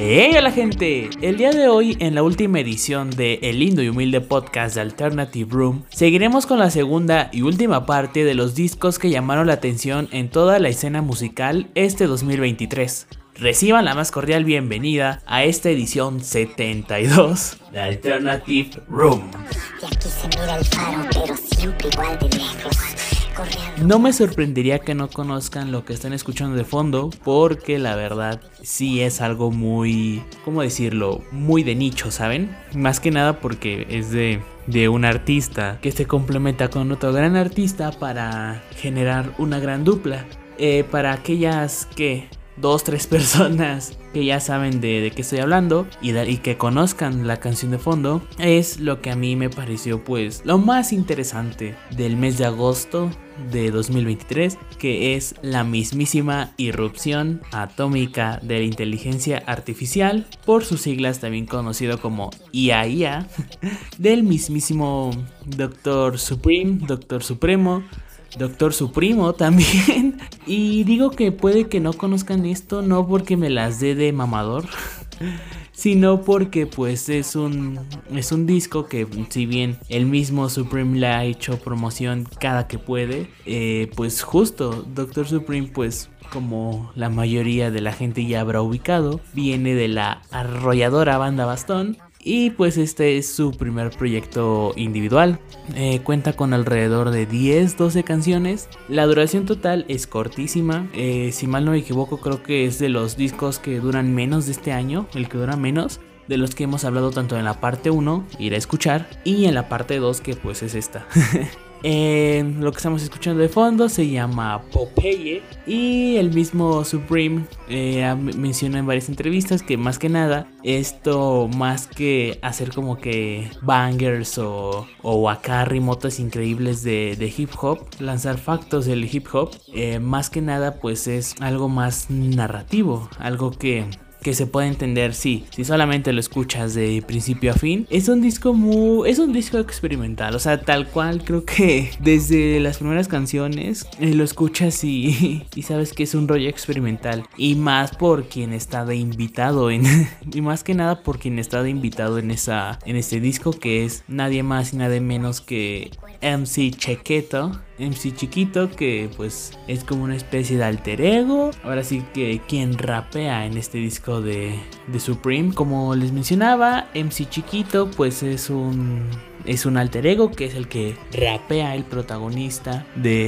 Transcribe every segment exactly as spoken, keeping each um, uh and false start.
¡Hey, hola gente! El día de hoy, en la última edición de el lindo y humilde podcast de Alternative Room, seguiremos con la segunda y última parte de los discos que llamaron la atención en toda la escena musical este dos mil veintitrés. Reciban la más cordial bienvenida a esta edición setenta y dos de Alternative Room. Y aquí se mira el faro, pero siempre igual de lejos. No me sorprendería que no conozcan lo que están escuchando de fondo, porque la verdad sí es algo muy, ¿cómo decirlo? Muy de nicho, ¿saben? Más que nada porque es de, de un artista que se complementa con otro gran artista para generar una gran dupla. Eh, para aquellas que... dos, tres personas que ya saben de, de qué estoy hablando y, de, y que conozcan la canción de fondo, es lo que a mí me pareció pues lo más interesante del mes de agosto de dos mil veintitrés, que es la mismísima irrupción atómica de la inteligencia artificial, por sus siglas también conocido como I A I A, del mismísimo Doctor Supreme, Doctor Supremo, Doctor Supremo también. Y digo que puede que no conozcan esto, no porque me las dé de mamador, sino porque pues es un, es un disco que, si bien el mismo Supreme le ha hecho promoción cada que puede, eh, pues justo Doctor Supreme, pues como la mayoría de la gente ya habrá ubicado, viene de la arrolladora banda Bastón. Y pues este es su primer proyecto individual. Eh, cuenta con alrededor de diez, doce canciones. La duración total es cortísima. Eh, si mal no me equivoco, creo que es de los discos que duran menos de este año. El que dura menos de los que hemos hablado tanto en la parte uno, ir a escuchar, y en la parte dos, que pues es esta. Eh, lo que estamos escuchando de fondo se llama Popeye, y el mismo Supreme eh, menciona en varias entrevistas que más que nada esto, más que hacer como que bangers o, o acá rimotas increíbles de, de hip hop, lanzar factos del hip hop, eh, más que nada pues es algo más narrativo, algo que... que se puede entender, sí, si solamente lo escuchas de principio a fin. Es un disco muy... es un disco experimental, o sea, tal cual. Creo que desde las primeras canciones eh, lo escuchas y, y sabes que es un rollo experimental. Y más por quien está de invitado en... y más que nada por quien está de invitado en esa en este disco, que es nadie más y nadie menos que M C Chequeto, M C Chiquito, que pues es como una especie de alter ego. Ahora sí que quien rapea en este disco de, de Supreme. Como les mencionaba, M C Chiquito pues es un... es un alter ego que es el que rapea, el protagonista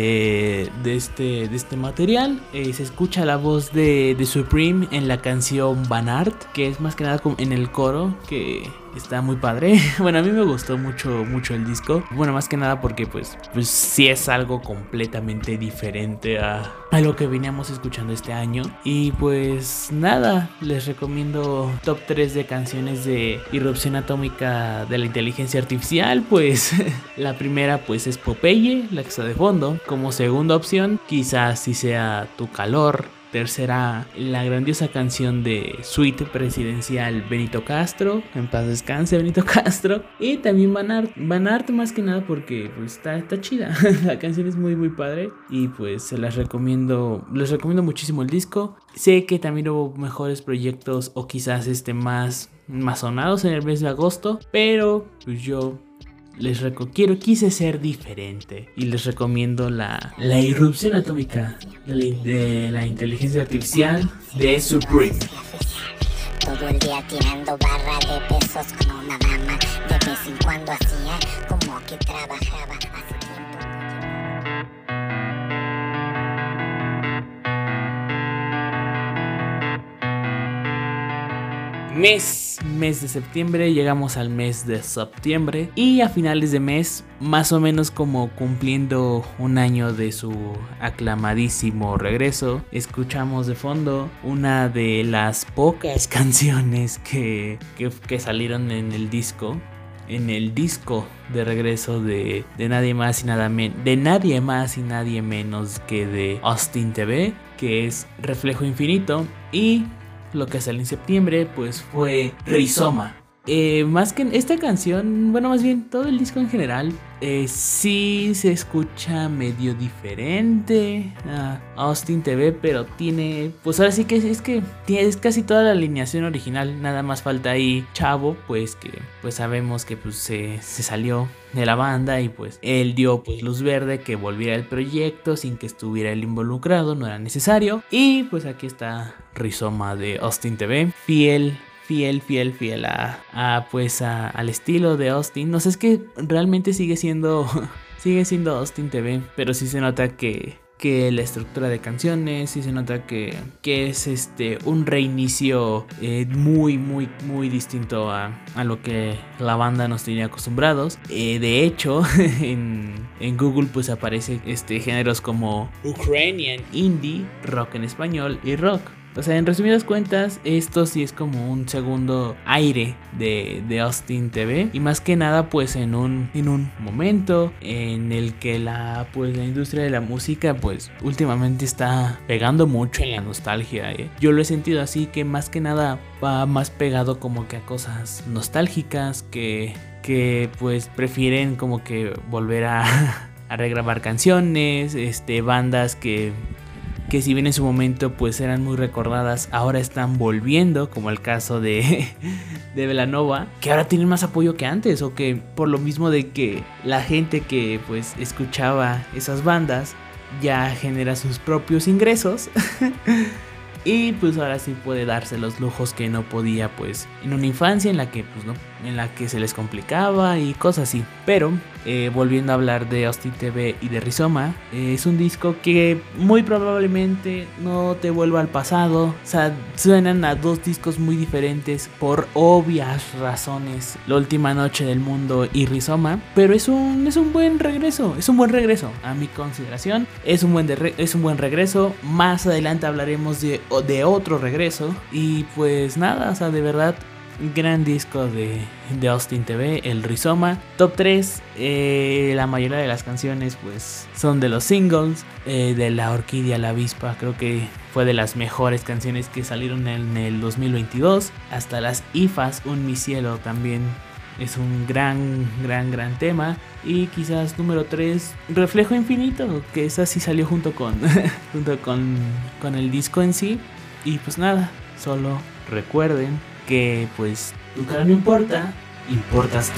de, de, este, de este material. Eh, se escucha la voz de, de Supreme en la canción Van Art, que es más que nada como en el coro, que está muy padre. Bueno, a mí me gustó mucho, mucho el disco. Bueno, más que nada porque pues, pues sí es algo completamente diferente a, a lo que veníamos escuchando este año. Y pues nada, les recomiendo top tres de canciones de irrupción atómica de la inteligencia artificial. Pues la primera pues es Popeye, la que está de fondo. Como segunda opción, quizás si sea Tu Calor. Tercera, la grandiosa canción de Suite Presidencial Benito Castro, en paz descanse Benito Castro. Y también Van Art, Van Art más que nada porque pues está, está chida. La canción es muy muy padre y pues se las recomiendo, les recomiendo muchísimo el disco. Sé que también hubo mejores proyectos o quizás este más, más sonados en el mes de agosto, pero pues yo... les reco- quiero, quise ser diferente y les recomiendo la, la irrupción atómica de la, de la inteligencia artificial de Supreme. Todo el día tirando barra de pesos con una dama. De vez en cuando hacía como que trabajaba. Hace tiempo. Mes, mes de septiembre, llegamos al mes de septiembre y a finales de mes, más o menos como cumpliendo un año de su aclamadísimo regreso, escuchamos de fondo una de las pocas canciones que, que, que salieron en el disco. En el disco de regreso de, de nadie más y nada menos de nadie más y nadie menos que de Austin T V, que es Reflejo Infinito. Y lo que salió en septiembre pues fue Rizoma. Eh, más que esta canción, bueno, más bien todo el disco en general, eh, sí se escucha medio diferente a Austin T V, pero tiene, pues ahora sí que es, es que tiene, es casi toda la alineación original, nada más falta ahí Chavo, pues que pues sabemos que pues se, se salió de la banda y pues él dio pues luz verde que volviera el proyecto sin que estuviera él involucrado, no era necesario. Y pues aquí está Rizoma de Austin T V, fiel Fiel, fiel, fiel a, a pues a, al estilo de Austin. No sé, es que realmente sigue siendo sigue siendo Austin T V, pero sí se nota que, que la estructura de canciones, sí se nota que, que es este un reinicio eh, muy, muy, muy distinto a, a lo que la banda nos tenía acostumbrados. Eh, de hecho, en, en Google pues aparece este géneros como Ukrainian, Indie, Rock en español y Rock. O sea, en resumidas cuentas, esto sí es como un segundo aire de, de Austin T V. Y más que nada, pues en un, en un momento en el que la, pues, la industria de la música, pues últimamente está pegando mucho en la nostalgia. ¿eh? Yo lo he sentido así, que más que nada va más pegado como que a cosas nostálgicas, que, que pues prefieren como que volver a, a regrabar canciones, este, bandas que... que si bien en su momento pues eran muy recordadas, ahora están volviendo, como el caso de, de Belanova, que ahora tienen más apoyo que antes, o que por lo mismo de que la gente que pues escuchaba esas bandas ya genera sus propios ingresos y pues ahora sí puede darse los lujos que no podía pues en una infancia en la que pues no, en la que se les complicaba y cosas así. Pero eh, volviendo a hablar de Austin T V y de Rizoma, eh, es un disco que muy probablemente no te vuelva al pasado. O sea, suenan a dos discos muy diferentes por obvias razones, La Última Noche del Mundo y Rizoma, pero es un, es un buen regreso, es un buen regreso a mi consideración, es un buen, de re, es un buen regreso. Más adelante hablaremos de, de otro regreso y pues nada, o sea, de verdad gran disco de, de Austin T V, el Rizoma. Top tres, eh, la mayoría de las canciones pues son de los singles, eh, de La Orquídea, La Avispa, creo que fue de las mejores canciones que salieron en el dos mil veintidós. Hasta las I F As, Un Mi Cielo también es un gran, gran, gran tema. Y quizás número tres, Reflejo Infinito, que esa sí salió junto con, junto con, con el disco en sí. Y pues nada, solo recuerden que pues tu cara no importa, importas tú.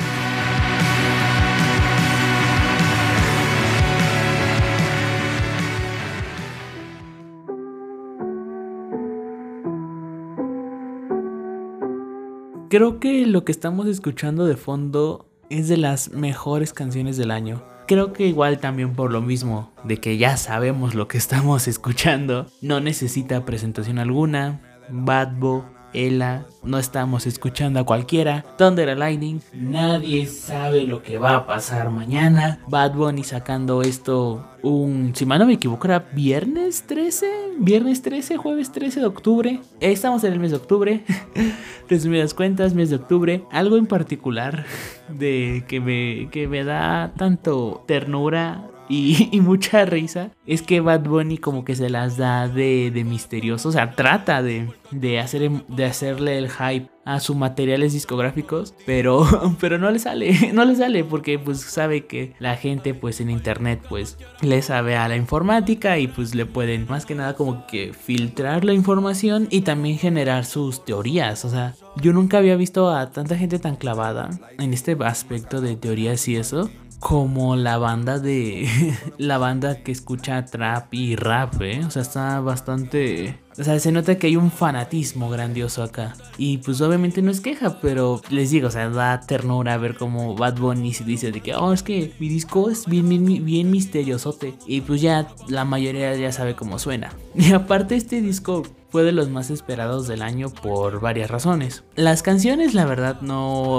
Creo que lo que estamos escuchando de fondo es de las mejores canciones del año. Creo que igual también por lo mismo de que ya sabemos lo que estamos escuchando, no necesita presentación alguna. Bad Bunny, Ela, no estamos escuchando a cualquiera. Thunder and Lightning, nadie sabe lo que va a pasar mañana. Bad Bunny sacando esto un, si mal no me equivoco, era viernes trece, viernes trece, jueves trece de octubre. Estamos en el mes de octubre. Resumidas cuentas, mes de octubre. Algo en particular de que me, que me da tanto ternura Y, y mucha risa es que Bad Bunny como que se las da de, de misterioso. O sea, trata de, de, hacer, de hacerle el hype a sus materiales discográficos, pero, pero no le sale, no le sale porque pues sabe que la gente pues en internet pues le sabe a la informática y pues le pueden más que nada como que filtrar la información y también generar sus teorías. O sea, yo nunca había visto a tanta gente tan clavada en este aspecto de teorías y eso, como la banda de la banda que escucha trap y rap, ¿eh? O sea, está bastante... O sea, se nota que hay un fanatismo grandioso acá. Y pues obviamente no es queja, pero les digo, o sea, da ternura ver cómo Bad Bunny se dice de que, oh, es que mi disco es bien, bien, bien misteriosote. Y pues ya la mayoría ya sabe cómo suena. Y aparte este disco fue de los más esperados del año por varias razones. Las canciones, la verdad, no,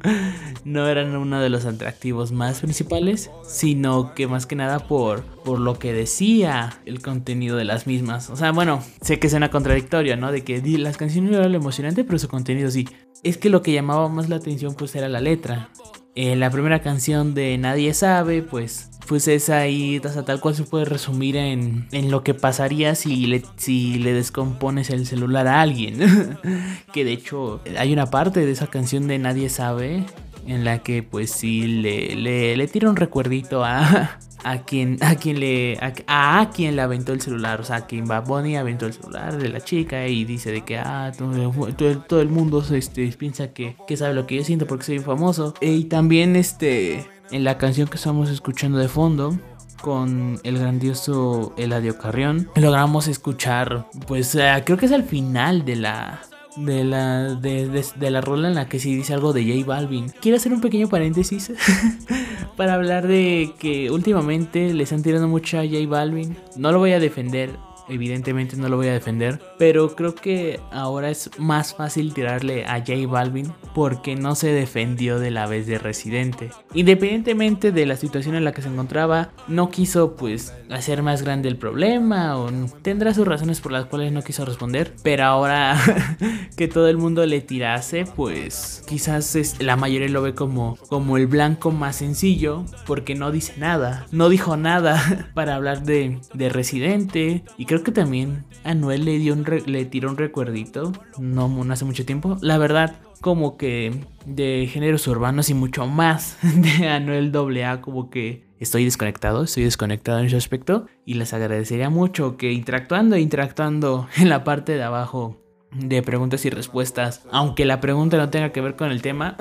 no eran uno de los atractivos más principales, sino que más que nada por, por lo que decía el contenido de las mismas. O sea, bueno, sé que suena contradictorio, ¿no? De que las canciones no eran lo emocionante, pero su contenido sí. Es que lo que llamaba más la atención pues era la letra. Eh, la primera canción de Nadie Sabe, pues, pues es ahí, o sea, tal cual se puede resumir en, en lo que pasaría si le, si le descompones el celular a alguien. Que de hecho hay una parte de esa canción de Nadie Sabe en la que pues sí le, le, le tira un recuerdito a, a quien a quien le a, a quien le aventó el celular, o sea, a quien Bad Bunny aventó el celular de la chica y dice de que ah todo, todo, todo el mundo este, piensa que, que sabe lo que yo siento porque soy famoso. Y también este en la canción que estamos escuchando de fondo con el grandioso Eladio Carrión logramos escuchar pues uh, creo que es al final de la De la, de, de, de la rola en la que sí dice algo de J Balvin. Quiero hacer un pequeño paréntesis para hablar de que últimamente le están tirando mucho a J Balvin. No lo voy a defender, evidentemente no lo voy a defender, pero creo que ahora es más fácil tirarle a J Balvin porque no se defendió de la vez de Residente. Independientemente de la situación en la que se encontraba, no quiso pues hacer más grande el problema o tendrá sus razones por las cuales no quiso responder, pero ahora que todo el mundo le tirase, pues quizás es, la mayoría lo ve como, como el blanco más sencillo porque no dice nada, no dijo nada para hablar de, de Residente. Y creo que también Anuel le, dio un re, le tiró un recuerdito, no, no hace mucho tiempo, la verdad. Como que de géneros urbanos y mucho más de Anuel doble A, como que estoy desconectado, estoy desconectado en ese aspecto. Y les agradecería mucho que interactuando, interactuando en la parte de abajo de preguntas y respuestas, aunque la pregunta no tenga que ver con el tema,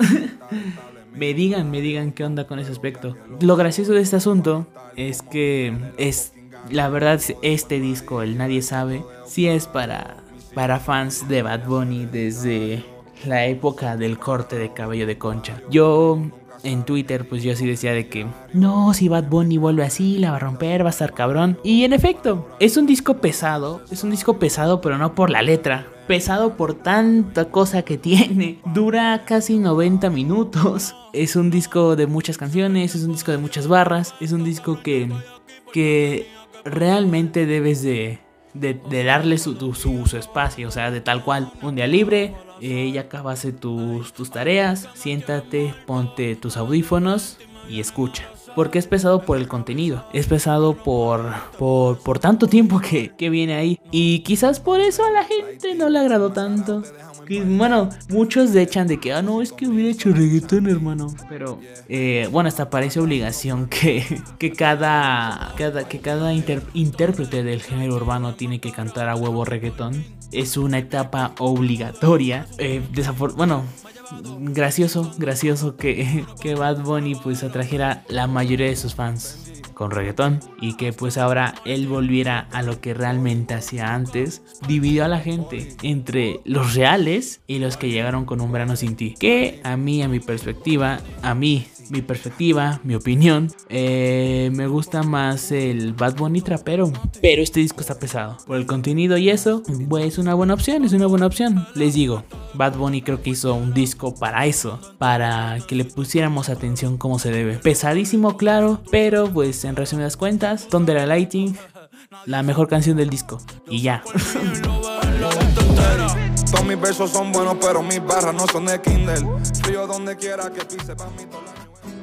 me digan, me digan qué onda con ese aspecto. Lo gracioso de este asunto es que es, la verdad, este disco, el Nadie Sabe, sí es para, para fans de Bad Bunny desde la época del corte de cabello de concha. Yo en Twitter pues yo así decía de que no, si Bad Bunny vuelve así la va a romper, va a estar cabrón. Y en efecto, es un disco pesado, es un disco pesado pero no por la letra, pesado por tanta cosa que tiene. Dura casi noventa minutos. Es un disco de muchas canciones, es un disco de muchas barras, es un disco que, que realmente debes de, de, de darle su, su, su espacio, o sea, de tal cual, un día libre. Eh, ya acabaste tus, tus tareas, siéntate, ponte tus audífonos y escucha. Porque es pesado por el contenido, es pesado por, por, por tanto tiempo que, que viene ahí. Y quizás por eso a la gente no le agradó tanto. Que, bueno, muchos de echan de que, ah, no, es que hubiera hecho reggaetón, hermano. Pero, eh, bueno, hasta parece obligación que, que cada, cada, que cada inter, intérprete del género urbano tiene que cantar a huevo reggaetón. Es una etapa obligatoria. Eh, desafor- bueno, gracioso, gracioso que, que Bad Bunny pues atrajera la mayoría de sus fans con reggaetón y que pues ahora él volviera a lo que realmente hacía antes. Dividió a la gente entre los reales y los que llegaron con Un Verano Sin Ti, que a mí, a mi perspectiva, a mí, mi perspectiva, mi opinión, eh, me gusta más el Bad Bunny trapero, pero este disco está pesado por el contenido y eso, pues es una buena opción, es una buena opción. Les digo, Bad Bunny creo que hizo un disco para eso, para que le pusiéramos atención como se debe. Pesadísimo, claro, pero pues en resumidas cuentas, Thunder and Lightning, la mejor canción del disco. Y ya. Todos mis versos son buenos, pero mis barras no son de Kindle. Frío donde quiera que pise pa' mi tola.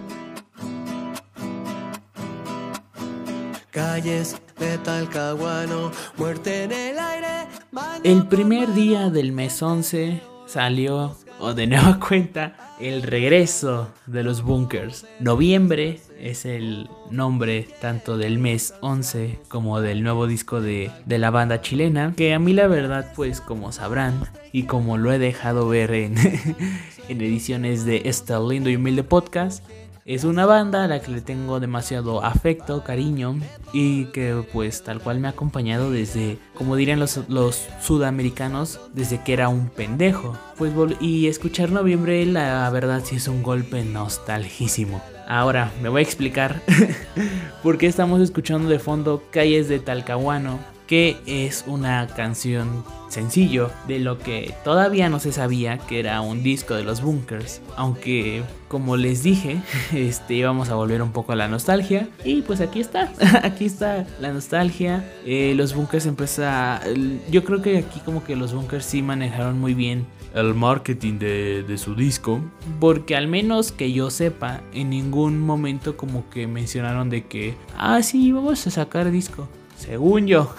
Calles de Talcahuano, muerte en el aire. El primer día del mes once salió, o de nueva cuenta, el regreso de los Bunkers. Noviembre es el nombre tanto del mes once como del nuevo disco de, de la banda chilena, que a mí la verdad, pues como sabrán y como lo he dejado ver en, en ediciones de este lindo y humilde podcast, es una banda a la que le tengo demasiado afecto, cariño y que pues tal cual me ha acompañado desde, como dirían los, los sudamericanos, desde que era un pendejo. Pues y escuchar Noviembre la verdad sí es un golpe nostalgísimo. Ahora me voy a explicar por qué estamos escuchando de fondo Calles de Talcahuano, que es una canción sencillo de lo que todavía no se sabía que era un disco de los Bunkers, aunque como les dije, este íbamos a volver un poco a la nostalgia y pues aquí está, aquí está la nostalgia. Eh, los Bunkers empieza, yo creo que aquí como que los Bunkers sí manejaron muy bien el marketing de, de su disco, porque al menos que yo sepa, en ningún momento como que mencionaron de que, ah, sí, vamos a sacar disco. Según yo,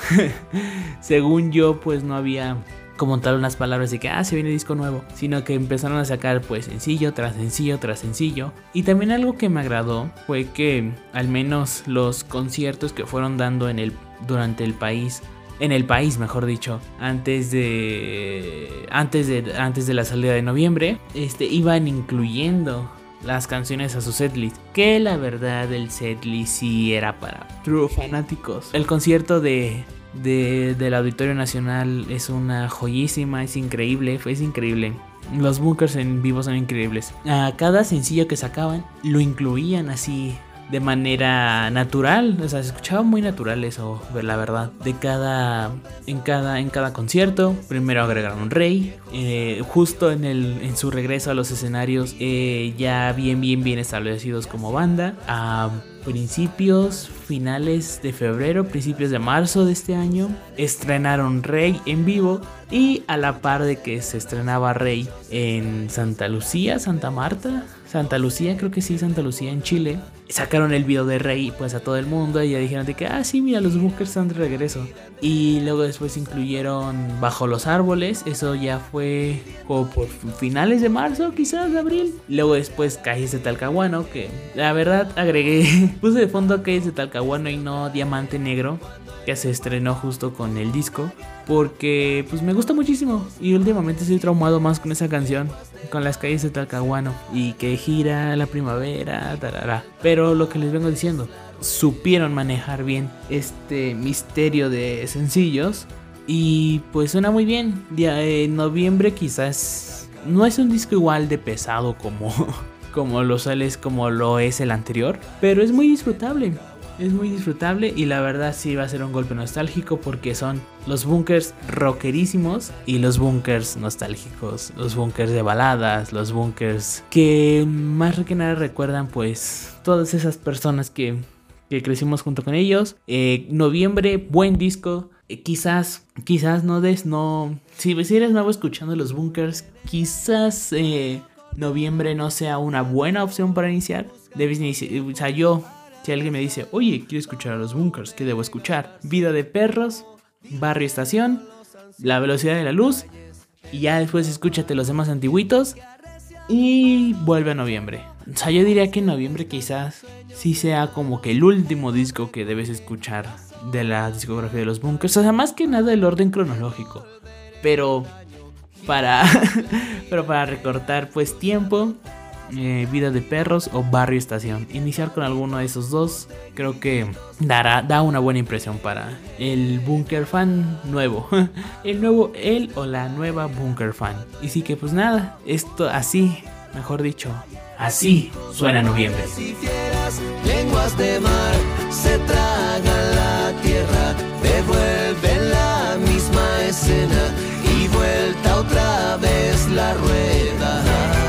según yo, pues no había como tal unas palabras de que, ah, se viene disco nuevo, sino que empezaron a sacar pues sencillo tras sencillo tras sencillo. Y también algo que me agradó fue que al menos los conciertos que fueron dando en el, durante el país, en el país mejor dicho, antes de, antes de, antes de la salida de noviembre, este, iban incluyendo las canciones a su setlist, que la verdad el setlist sí era para true fanáticos. El concierto de, de del Auditorio Nacional es una joyísima, es increíble, fue es increíble. Los bunkers en vivo son increíbles. A cada sencillo que sacaban lo incluían así de manera natural, o sea, se escuchaba muy natural eso, la verdad. De cada, en cada, en cada concierto, primero agregaron un rey, eh, justo en el, en su regreso a los escenarios, eh, ya bien, bien, bien establecidos como banda. A principios, finales de febrero, principios de marzo de este año, estrenaron Rey en vivo. Y a la par de que se estrenaba Rey en Santa Lucía, Santa Marta, Santa Lucía, creo que sí, Santa Lucía en Chile, sacaron el video de Rey pues a todo el mundo y ya dijeron de que, ah, sí, mira, los bunkers están de regreso. Y luego después incluyeron Bajo los Árboles, eso ya fue como por finales de marzo, quizás de abril. Luego después Calles de Talcahuano, que la verdad agregué, puse de fondo Calles de Talcahuano y no Diamante Negro, que se estrenó justo con el disco, porque pues me gusta muchísimo y últimamente estoy traumado más con esa canción, con Las Calles de Talcahuano y que gira la primavera, tarara. Pero lo que les vengo diciendo, supieron manejar bien este misterio de sencillos y pues suena muy bien. Ya en noviembre quizás no es un disco igual de pesado como como lo sales como lo es el anterior, pero es muy disfrutable. Es muy disfrutable y la verdad sí va a ser un golpe nostálgico porque son los bunkers rockerísimos y los bunkers nostálgicos, los bunkers de baladas, los bunkers que más que nada recuerdan pues todas esas personas que, que crecimos junto con ellos. Eh, noviembre, buen disco. Eh, quizás, quizás no des, no... Si, si eres nuevo escuchando los bunkers, quizás eh, noviembre no sea una buena opción para iniciar. Debes iniciar, o sea, yo... Si alguien me dice, oye, quiero escuchar a los bunkers, ¿qué debo escuchar? Vida de Perros, Barrio Estación, La Velocidad de la Luz. Y ya después escúchate los demás antiguitos. Y vuelve a noviembre. O sea, yo diría que en noviembre quizás sí sea como que el último disco que debes escuchar de la discografía de los bunkers. O sea, más que nada el orden cronológico. Pero para, pero para recortar pues tiempo... Eh, Vida de Perros o Barrio Estación. Iniciar con alguno de esos dos creo que dará, da una buena impresión para el bunker fan nuevo. El nuevo, él o la nueva bunker fan. Y sí que pues nada, esto así, mejor dicho, así suena noviembre. Si fieras, lenguas de mar se tragan la tierra, devuelven la misma escena y vuelta otra vez la rueda.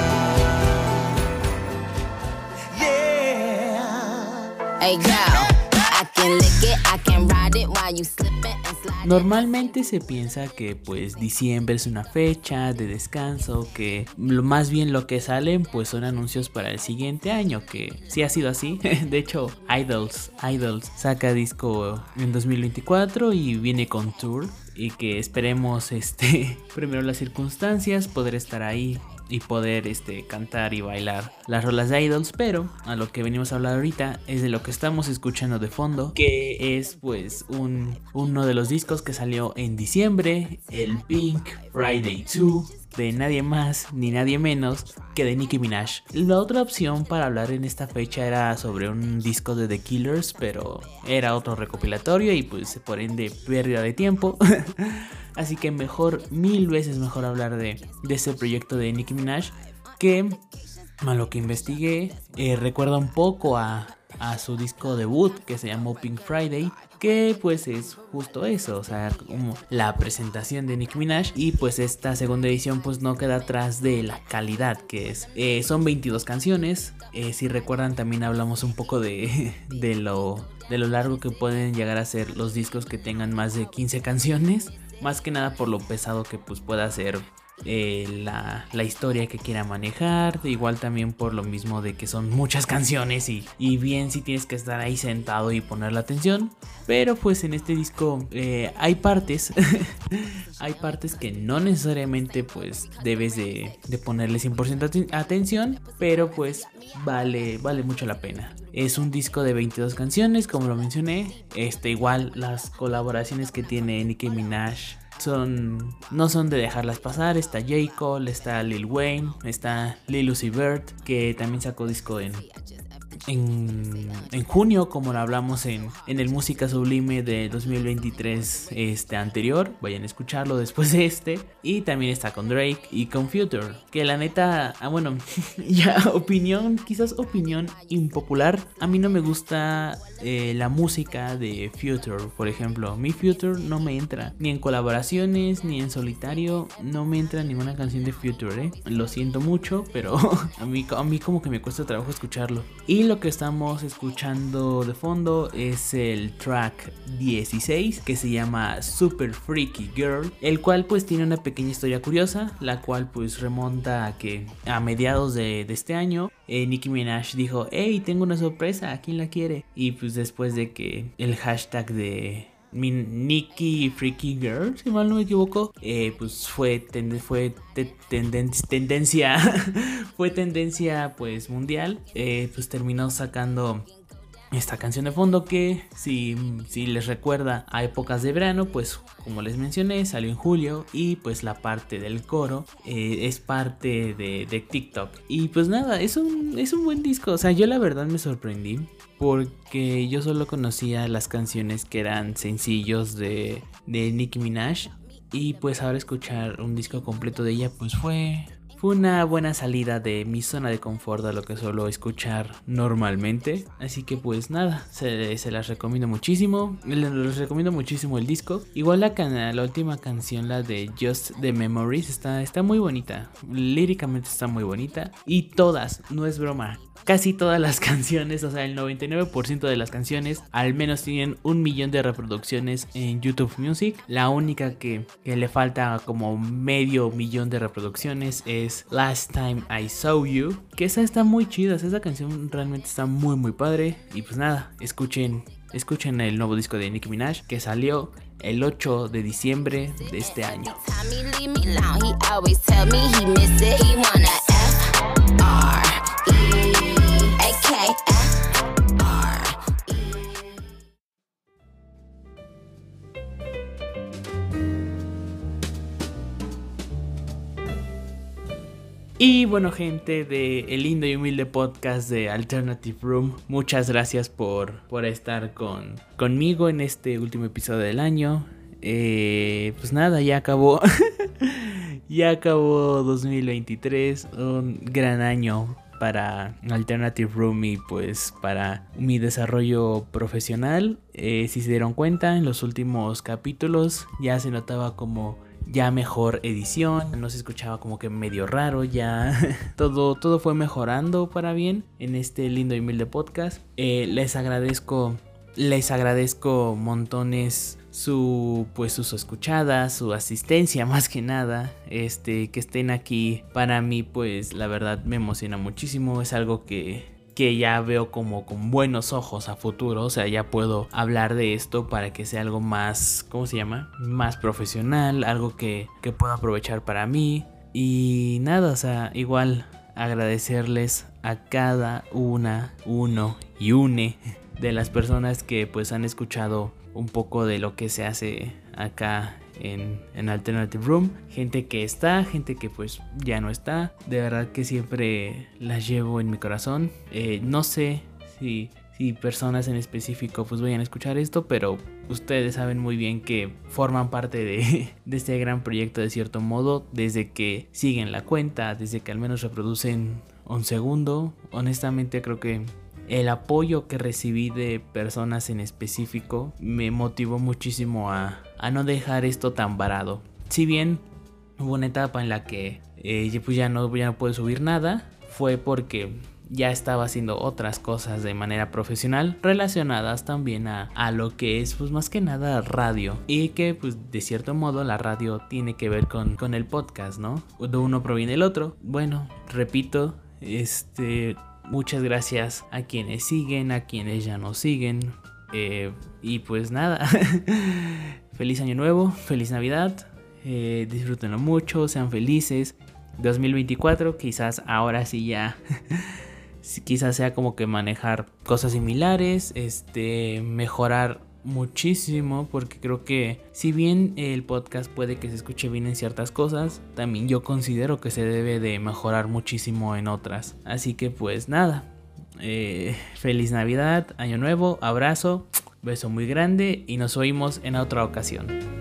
Normalmente se piensa que pues diciembre es una fecha de descanso, que lo, más bien lo que salen pues son anuncios para el siguiente año, que sí ha sido así. De hecho, Idols, Idols saca disco en dos mil veinticuatro y viene con tour, y que esperemos este primero las circunstancias, poder estar ahí y poder este, cantar y bailar las rolas de Idols. Pero a lo que venimos a hablar ahorita es de lo que estamos escuchando de fondo, que es pues un, uno de los discos que salió en diciembre, el Pink Friday dos, de nadie más ni nadie menos que de Nicki Minaj. La otra opción para hablar en esta fecha era sobre un disco de The Killers, pero era otro recopilatorio y pues por ende pérdida de tiempo. Así que mejor, mil veces mejor hablar de, de este proyecto de Nicki Minaj, que a lo que investigué eh, recuerda un poco a, a su disco debut que se llamó Pink Friday, que pues es justo eso, o sea, como la presentación de Nicki Minaj. Y pues esta segunda edición pues no queda atrás de la calidad que es. Eh, son veintidós canciones, eh, si recuerdan también hablamos un poco de, de, lo, de lo largo que pueden llegar a ser los discos que tengan más de quince canciones. Más que nada por lo pesado que pues pueda ser eh, la, la historia que quiera manejar, igual también por lo mismo de que son muchas canciones y, y bien si tienes que estar ahí sentado y poner la atención, pero pues en este disco eh, hay partes, hay partes que no necesariamente pues debes de, de ponerle cien por ciento aten- atención, pero pues vale, vale mucho la pena. Es un disco de veintidós canciones, como lo mencioné. Este, igual las colaboraciones que tiene Nicki Minaj son, no son de dejarlas pasar. Está J. Cole, está Lil Wayne, está Lil Uzi Vert, que también sacó disco en... En, en junio, como lo hablamos en, en el Música Sublime de dos mil veintitrés este anterior. Vayan a escucharlo después de este. Y también está con Drake y con Future, que la neta, ah, bueno, ya opinión, quizás opinión impopular. A mí no me gusta eh, la música de Future, por ejemplo. Mi Future no me entra, ni en colaboraciones, ni en solitario. No me entra ninguna canción de Future, ¿eh? Lo siento mucho, pero a mí, a mí como que me cuesta trabajo escucharlo. Y lo que estamos escuchando de fondo es el track dieciséis, que se llama Super Freaky Girl, el cual pues tiene una pequeña historia curiosa, la cual pues remonta a que a mediados de, de este año eh, Nicki Minaj dijo: hey, tengo una sorpresa, ¿a quién la quiere? Y pues después de que el hashtag de Nicki Freaky Girl, si mal no me equivoco, eh, pues fue, ten, fue te, tenden, tendencia fue tendencia pues mundial, eh, pues terminó sacando esta canción de fondo que si, si les recuerda a épocas de verano, pues como les mencioné, salió en julio y pues la parte del coro eh, es parte de, de TikTok. Y pues nada, es un, es un buen disco, o sea, yo la verdad me sorprendí porque yo solo conocía las canciones que eran sencillos de, de Nicki Minaj, y pues ahora escuchar un disco completo de ella pues fue... Fue una buena salida de mi zona de confort a lo que suelo escuchar normalmente. Así que pues nada, se, se las recomiendo muchísimo. Les, les recomiendo muchísimo el disco. Igual la, can- la última canción, la de Just the Memories, está, está muy bonita. Líricamente está muy bonita. Y todas, no es broma, casi todas las canciones, o sea el noventa y nueve por ciento de las canciones al menos tienen un millón de reproducciones en YouTube Music. La única que, que le falta como medio millón de reproducciones es Last Time I Saw You, que esa está muy chida, esa canción realmente está muy muy padre. Y pues nada, escuchen, escuchen el nuevo disco de Nicki Minaj que salió el ocho de diciembre de este año. Y bueno, gente de el lindo y humilde podcast de Alternative Room, muchas gracias por, por estar con, conmigo en este último episodio del año. Eh, pues nada, ya acabó. Ya acabó dos mil veintitrés, un gran año para Alternative Room y pues para mi desarrollo profesional. Eh, si se dieron cuenta, en los últimos capítulos ya se notaba como ya mejor edición, no se escuchaba como que medio raro, ya todo, todo fue mejorando para bien en este lindo y humilde podcast. Eh, les agradezco, les agradezco montones su pues sus escuchadas, su asistencia más que nada, este que estén aquí para mí pues la verdad me emociona muchísimo, es algo que que ya veo como con buenos ojos a futuro, o sea, ya puedo hablar de esto para que sea algo más, ¿cómo se llama? Más profesional, algo que, que puedo aprovechar para mí. Y nada, o sea, igual agradecerles a cada una, uno y une de las personas que pues han escuchado un poco de lo que se hace acá en, en Alternative Room, gente que está, gente que pues ya no está, de verdad que siempre las llevo en mi corazón. Eh, no sé si, si personas en específico pues vayan a escuchar esto, pero ustedes saben muy bien que forman parte de, de este gran proyecto de cierto modo, desde que siguen la cuenta, desde que al menos reproducen un segundo. Honestamente creo que el apoyo que recibí de personas en específico me motivó muchísimo a, a no dejar esto tan varado. Si bien hubo una etapa en la que eh, pues ya, no, ya no pude subir nada, fue porque ya estaba haciendo otras cosas de manera profesional relacionadas también a, a lo que es pues más que nada radio, y que pues de cierto modo la radio tiene que ver con, con el podcast, ¿no? De uno proviene el otro. Bueno, repito, este... muchas gracias a quienes siguen, a quienes ya no siguen. Eh, y pues nada, feliz año nuevo, feliz Navidad, eh, disfrútenlo mucho, sean felices. dos mil veinticuatro quizás ahora sí ya, quizás sea como que manejar cosas similares, este, mejorar muchísimo, porque creo que si bien el podcast puede que se escuche bien en ciertas cosas, también yo considero que se debe de mejorar muchísimo en otras. Así que pues nada, eh, feliz Navidad, año nuevo, abrazo, beso muy grande y nos oímos en otra ocasión.